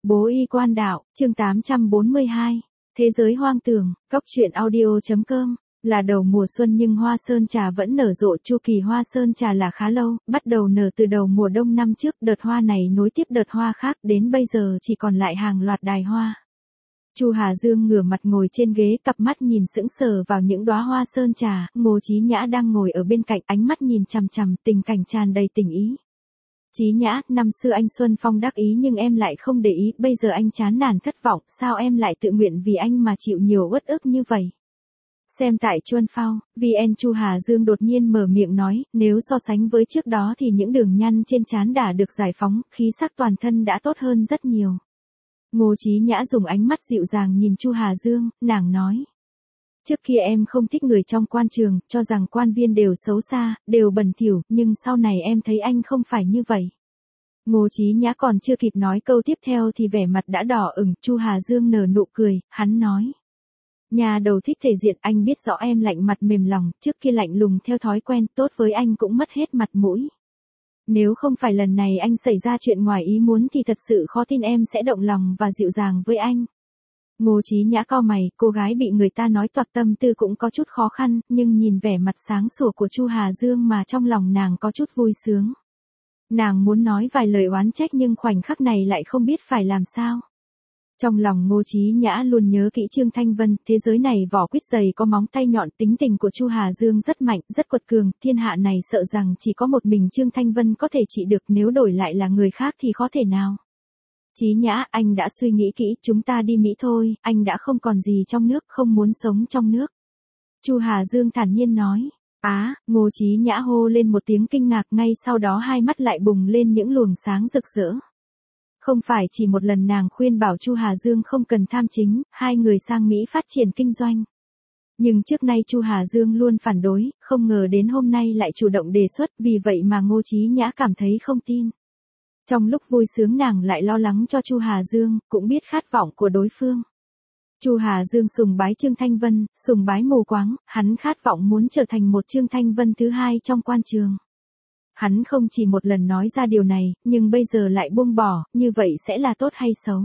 Bố y quan đạo, chương 842. Thế giới hoang tưởng, Cóc truyện audio.com. Là đầu mùa xuân nhưng hoa sơn trà vẫn nở rộ. Chu kỳ hoa sơn trà là khá lâu, bắt đầu nở từ đầu mùa đông năm trước. Đợt hoa này nối tiếp đợt hoa khác, đến bây giờ chỉ còn lại hàng loạt đài hoa. Chu Hà Dương ngửa mặt ngồi trên ghế, cặp mắt nhìn sững sờ vào những đóa hoa sơn trà. Ngô Chí Nhã đang ngồi ở bên cạnh, ánh mắt nhìn chằm chằm, tình cảnh tràn đầy tình ý. Chí Nhã, năm xưa anh Xuân Phong đắc ý nhưng em lại không để ý, bây giờ anh chán nản thất vọng, sao em lại tự nguyện vì anh mà chịu nhiều uất ức như vậy? Xem tại Chuân Phao, VN. Chu Hà Dương đột nhiên mở miệng nói, nếu so sánh với trước đó thì những đường nhăn trên trán đã được giải phóng, khí sắc toàn thân đã tốt hơn rất nhiều. Ngô Chí Nhã dùng ánh mắt dịu dàng nhìn Chu Hà Dương, nàng nói. Trước kia em không thích người trong quan trường, cho rằng quan viên đều xấu xa, đều bẩn thỉu, nhưng sau này em thấy anh không phải như vậy. Ngô Chí Nhã còn chưa kịp nói câu tiếp theo thì vẻ mặt đã đỏ ửng. Chu Hà Dương nở nụ cười, hắn nói. Nhà đầu thích thể diện, anh biết rõ em lạnh mặt mềm lòng, trước kia lạnh lùng theo thói quen, tốt với anh cũng mất hết mặt mũi. Nếu không phải lần này anh xảy ra chuyện ngoài ý muốn thì thật sự khó tin em sẽ động lòng và dịu dàng với anh. Ngô Chí Nhã cau mày, cô gái bị người ta nói toạc tâm tư cũng có chút khó khăn, nhưng nhìn vẻ mặt sáng sủa của Chu Hà Dương mà trong lòng nàng có chút vui sướng. Nàng muốn nói vài lời oán trách nhưng khoảnh khắc này lại không biết phải làm sao. Trong lòng Ngô Chí Nhã luôn nhớ kỹ Trương Thanh Vân, thế giới này vỏ quýt dày có móng tay nhọn, tính tình của Chu Hà Dương rất mạnh, rất quật cường, thiên hạ này sợ rằng chỉ có một mình Trương Thanh Vân có thể trị được, nếu đổi lại là người khác thì khó thể nào. Chí Nhã, anh đã suy nghĩ kỹ, chúng ta đi Mỹ thôi, anh đã không còn gì trong nước, không muốn sống trong nước. Chu Hà Dương thản nhiên nói. Ngô Chí Nhã hô lên một tiếng kinh ngạc, ngay sau đó hai mắt lại bùng lên những luồng sáng rực rỡ. Không phải chỉ một lần nàng khuyên bảo Chu Hà Dương không cần tham chính, hai người sang Mỹ phát triển kinh doanh. Nhưng trước nay Chu Hà Dương luôn phản đối, không ngờ đến hôm nay lại chủ động đề xuất, vì vậy mà Ngô Chí Nhã cảm thấy không tin. Trong lúc vui sướng nàng lại lo lắng cho Chu Hà Dương, cũng biết khát vọng của đối phương. Chu Hà Dương sùng bái Trương Thanh Vân, sùng bái mù quáng, hắn khát vọng muốn trở thành một Trương Thanh Vân thứ hai trong quan trường. Hắn không chỉ một lần nói ra điều này, nhưng bây giờ lại buông bỏ, như vậy sẽ là tốt hay xấu?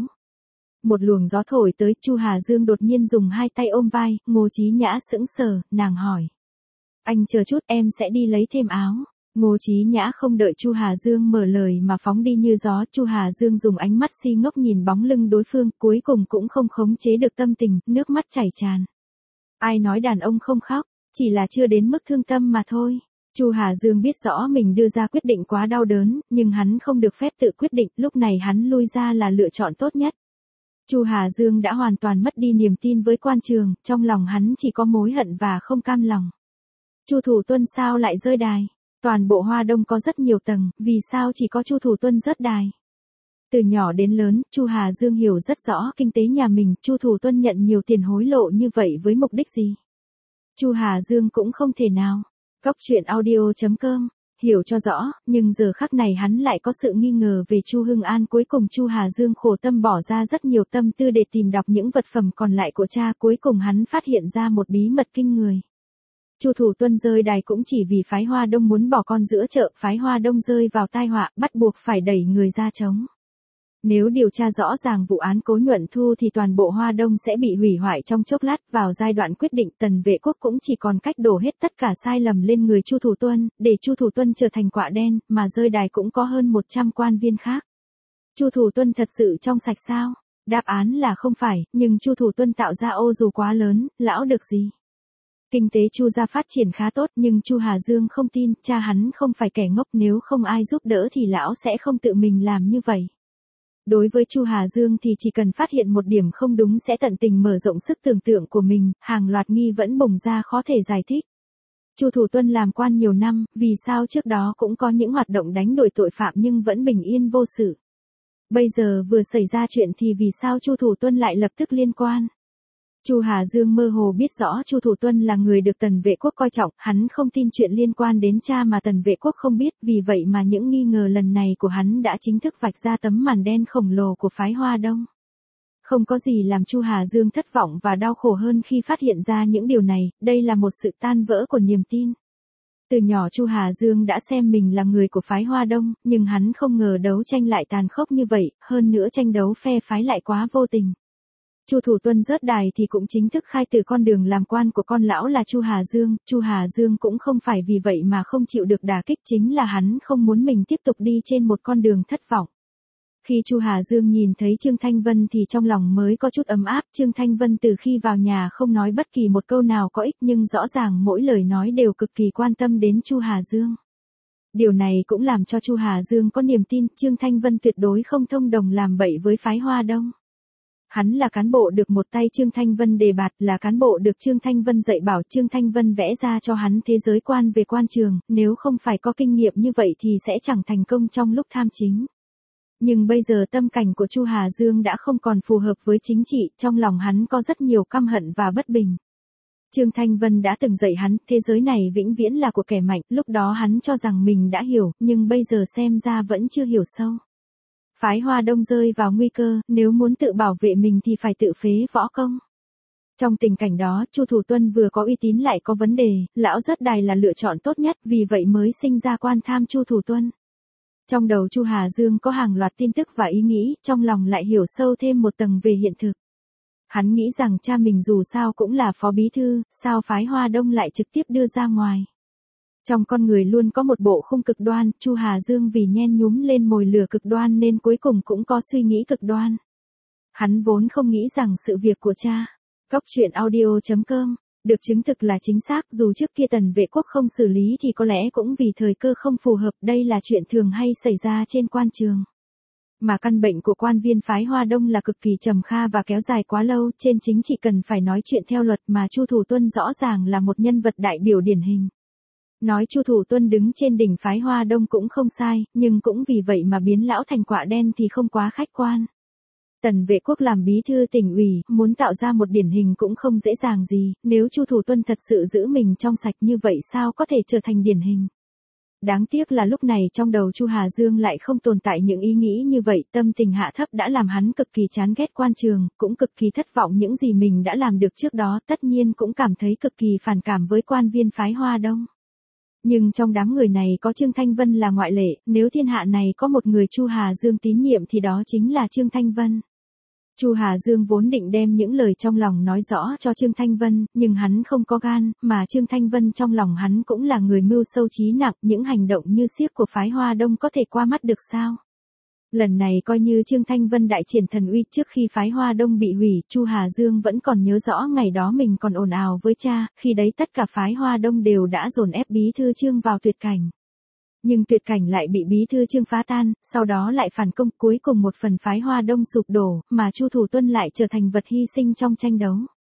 Một luồng gió thổi tới, Chu Hà Dương đột nhiên dùng hai tay ôm vai, Ngô Chí Nhã sững sờ, nàng hỏi. Anh chờ chút, em sẽ đi lấy thêm áo. Ngô Chí Nhã không đợi Chu Hà Dương mở lời mà phóng đi như gió. Chu Hà Dương dùng ánh mắt si ngốc nhìn bóng lưng đối phương, cuối cùng cũng không khống chế được tâm tình, nước mắt chảy tràn. Ai nói đàn ông không khóc, chỉ là chưa đến mức thương tâm mà thôi. Chu Hà Dương biết rõ mình đưa ra quyết định quá đau đớn, nhưng hắn không được phép tự quyết định, lúc này hắn lui ra là lựa chọn tốt nhất. Chu Hà Dương đã hoàn toàn mất đi niềm tin với quan trường, trong lòng hắn chỉ có mối hận và không cam lòng. Chu Thủ Tuân sao lại rơi đài? Toàn bộ Hoa Đông có rất nhiều tầng, vì sao chỉ có Chu Thủ Tuân rớt đài? Từ nhỏ đến lớn, Chu Hà Dương hiểu rất rõ kinh tế nhà mình, Chu Thủ Tuân nhận nhiều tiền hối lộ như vậy với mục đích gì? Chu Hà Dương cũng không thể nào. Cóc truyện audio.com, hiểu cho rõ, nhưng giờ khắc này hắn lại có sự nghi ngờ về Chu Hưng An. Cuối cùng Chu Hà Dương khổ tâm bỏ ra rất nhiều tâm tư để tìm đọc những vật phẩm còn lại của cha, cuối cùng hắn phát hiện ra một bí mật kinh người. Chu Thủ Tuân rơi đài cũng chỉ vì phái Hoa Đông muốn bỏ con giữa chợ, phái Hoa Đông rơi vào tai họa, bắt buộc phải đẩy người ra trống. Nếu điều tra rõ ràng vụ án Cố Nhuận Thu thì toàn bộ Hoa Đông sẽ bị hủy hoại trong chốc lát. Vào giai đoạn quyết định, Tần Vệ Quốc cũng chỉ còn cách đổ hết tất cả sai lầm lên người Chu Thủ Tuân, để Chu Thủ Tuân trở thành quạ đen, mà rơi đài cũng có hơn 100 quan viên khác. Chu Thủ Tuân thật sự trong sạch sao? Đáp án là không phải, nhưng Chu Thủ Tuân tạo ra ô dù quá lớn, lão được gì? Kinh tế Chu gia phát triển khá tốt, nhưng Chu Hà Dương không tin, cha hắn không phải kẻ ngốc, nếu không ai giúp đỡ thì lão sẽ không tự mình làm như vậy. Đối với Chu Hà Dương thì chỉ cần phát hiện một điểm không đúng sẽ tận tình mở rộng sức tưởng tượng của mình, hàng loạt nghi vẫn bùng ra khó thể giải thích. Chu Thủ Tuân làm quan nhiều năm, vì sao trước đó cũng có những hoạt động đánh đuổi tội phạm nhưng vẫn bình yên vô sự? Bây giờ vừa xảy ra chuyện thì vì sao Chu Thủ Tuân lại lập tức liên quan? Chu Hà Dương mơ hồ biết rõ Chu Thủ Tuân là người được Tần Vệ Quốc coi trọng, hắn không tin chuyện liên quan đến cha mà Tần Vệ Quốc không biết, vì vậy mà những nghi ngờ lần này của hắn đã chính thức vạch ra tấm màn đen khổng lồ của phái Hoa Đông. Không có gì làm Chu Hà Dương thất vọng và đau khổ hơn khi phát hiện ra những điều này, đây là một sự tan vỡ của niềm tin. Từ nhỏ Chu Hà Dương đã xem mình là người của phái Hoa Đông, nhưng hắn không ngờ đấu tranh lại tàn khốc như vậy, hơn nữa tranh đấu phe phái lại quá vô tình. Chu Thủ Tuân rớt đài thì cũng chính thức khai từ con đường làm quan của con lão là Chu Hà Dương. Chu Hà Dương cũng không phải vì vậy mà không chịu được đả kích, chính là hắn không muốn mình tiếp tục đi trên một con đường thất vọng. Khi Chu Hà Dương nhìn thấy Trương Thanh Vân thì trong lòng mới có chút ấm áp. Trương Thanh Vân từ khi vào nhà không nói bất kỳ một câu nào có ích, nhưng rõ ràng mỗi lời nói đều cực kỳ quan tâm đến Chu Hà Dương. Điều này cũng làm cho Chu Hà Dương có niềm tin Trương Thanh Vân tuyệt đối không thông đồng làm bậy với phái Hoa Đông. Hắn là cán bộ được một tay Trương Thanh Vân đề bạt, là cán bộ được Trương Thanh Vân dạy bảo. Trương Thanh Vân vẽ ra cho hắn thế giới quan về quan trường, nếu không phải có kinh nghiệm như vậy thì sẽ chẳng thành công trong lúc tham chính. Nhưng bây giờ tâm cảnh của Chu Hà Dương đã không còn phù hợp với chính trị, trong lòng hắn có rất nhiều căm hận và bất bình. Trương Thanh Vân đã từng dạy hắn, thế giới này vĩnh viễn là của kẻ mạnh, lúc đó hắn cho rằng mình đã hiểu, nhưng bây giờ xem ra vẫn chưa hiểu sâu. Phái Hoa Đông rơi vào nguy cơ, nếu muốn tự bảo vệ mình thì phải tự phế võ công. Trong tình cảnh đó, Chu Thủ Tuân vừa có uy tín lại có vấn đề, lão rớt đài là lựa chọn tốt nhất, vì vậy mới sinh ra quan tham Chu Thủ Tuân. Trong đầu Chu Hà Dương có hàng loạt tin tức và ý nghĩ, trong lòng lại hiểu sâu thêm một tầng về hiện thực. Hắn nghĩ rằng cha mình dù sao cũng là phó bí thư, sao phái Hoa Đông lại trực tiếp đưa ra ngoài. Trong con người luôn có một bộ khung cực đoan, Chu Hà Dương vì nhen nhúm lên mồi lửa cực đoan nên cuối cùng cũng có suy nghĩ cực đoan. Hắn vốn không nghĩ rằng sự việc của cha, Góc Truyện Audio.com, được chứng thực là chính xác, dù trước kia Tần Vệ Quốc không xử lý thì có lẽ cũng vì thời cơ không phù hợp, đây là chuyện thường hay xảy ra trên quan trường. Mà căn bệnh của quan viên phái Hoa Đông là cực kỳ trầm kha và kéo dài quá lâu, trên chính trị cần phải nói chuyện theo luật mà Chu Thủ Tuân rõ ràng là một nhân vật đại biểu điển hình. Nói Chu Thủ Tuân đứng trên đỉnh phái Hoa Đông cũng không sai, nhưng cũng vì vậy mà biến lão thành quạ đen thì không quá khách quan. Tần Vệ Quốc làm bí thư tỉnh ủy, muốn tạo ra một điển hình cũng không dễ dàng gì, nếu Chu Thủ Tuân thật sự giữ mình trong sạch như vậy sao có thể trở thành điển hình. Đáng tiếc là lúc này trong đầu Chu Hà Dương lại không tồn tại những ý nghĩ như vậy, tâm tình hạ thấp đã làm hắn cực kỳ chán ghét quan trường, cũng cực kỳ thất vọng những gì mình đã làm được trước đó, tất nhiên cũng cảm thấy cực kỳ phản cảm với quan viên phái Hoa Đông. Nhưng trong đám người này có Trương Thanh Vân là ngoại lệ, nếu thiên hạ này có một người Chu Hà Dương tín nhiệm thì đó chính là Trương Thanh Vân. Chu Hà Dương vốn định đem những lời trong lòng nói rõ cho Trương Thanh Vân, nhưng hắn không có gan, mà Trương Thanh Vân trong lòng hắn cũng là người mưu sâu trí nặng, những hành động như xiếc của phái Hoa Đông có thể qua mắt được sao? Lần này coi như Trương Thanh Vân đại triển thần uy, trước khi phái Hoa Đông bị hủy, Chu Hà Dương vẫn còn nhớ rõ ngày đó mình còn ồn ào với cha, khi đấy tất cả phái Hoa Đông đều đã dồn ép bí thư Trương vào tuyệt cảnh. Nhưng tuyệt cảnh lại bị bí thư Trương phá tan, sau đó lại phản công, cuối cùng một phần phái Hoa Đông sụp đổ, mà Chu Thủ Tuân lại trở thành vật hy sinh trong tranh đấu.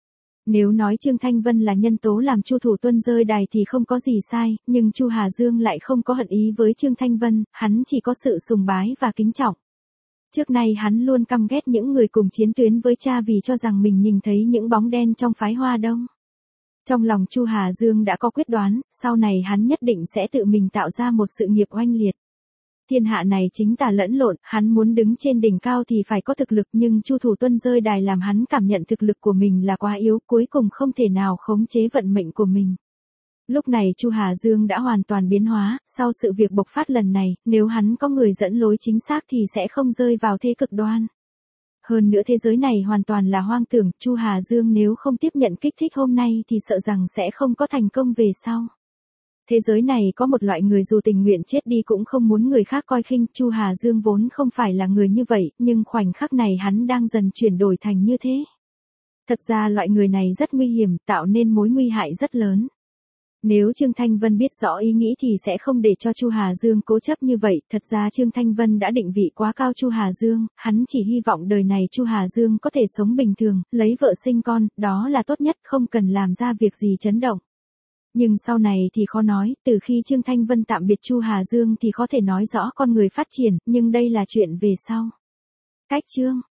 Nếu nói Trương Thanh Vân là nhân tố làm Chu Thủ Tuân rơi đài thì không có gì sai, nhưng Chu Hà Dương lại không có hận ý với Trương Thanh Vân, hắn chỉ có sự sùng bái và kính trọng. Trước nay hắn luôn căm ghét những người cùng chiến tuyến với cha vì cho rằng mình nhìn thấy những bóng đen trong phái Hoa Đông. Trong lòng Chu Hà Dương đã có quyết đoán, sau này hắn nhất định sẽ tự mình tạo ra một sự nghiệp oanh liệt. Thiên hạ này chính tà lẫn lộn, hắn muốn đứng trên đỉnh cao thì phải có thực lực, nhưng Chu Thủ Tuân rơi đài làm hắn cảm nhận thực lực của mình là quá yếu, cuối cùng không thể nào khống chế vận mệnh của mình. Lúc này Chu Hà Dương đã hoàn toàn biến hóa, sau sự việc bộc phát lần này, nếu hắn có người dẫn lối chính xác thì sẽ không rơi vào thế cực đoan. Hơn nữa thế giới này hoàn toàn là hoang tưởng, Chu Hà Dương nếu không tiếp nhận kích thích hôm nay thì sợ rằng sẽ không có thành công về sau. Thế giới này có một loại người dù tình nguyện chết đi cũng không muốn người khác coi khinh, Chu Hà Dương vốn không phải là người như vậy, nhưng khoảnh khắc này hắn đang dần chuyển đổi thành như thế. Thật ra loại người này rất nguy hiểm, tạo nên mối nguy hại rất lớn. Nếu Trương Thanh Vân biết rõ ý nghĩ thì sẽ không để cho Chu Hà Dương cố chấp như vậy, thật ra Trương Thanh Vân đã định vị quá cao Chu Hà Dương, hắn chỉ hy vọng đời này Chu Hà Dương có thể sống bình thường, lấy vợ sinh con, đó là tốt nhất, không cần làm ra việc gì chấn động. Nhưng sau này thì khó nói, từ khi Trương Thanh Vân tạm biệt Chu Hà Dương thì có thể nói rõ con người phát triển, nhưng đây là chuyện về sau. Cách chương